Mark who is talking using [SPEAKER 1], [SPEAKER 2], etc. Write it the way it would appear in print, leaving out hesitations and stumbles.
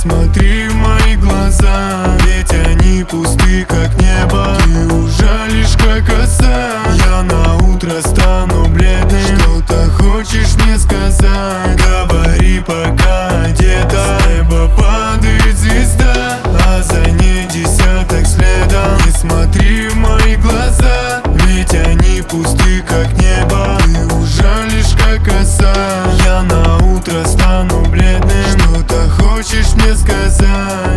[SPEAKER 1] смотри в мои глаза, ведь они пусты, как небо. Ты ужалишь, как оса. Я на утро стану бледным. Что-то хочешь мне сказать? Говори, пока одета. С неба падает звезда, а за ней десяток следом. Не смотри в мои глаза, ведь они пусты, как небо. Ты ужалишь, как оса. Я на утро стану бледным. Что-то хочешь мне сказать?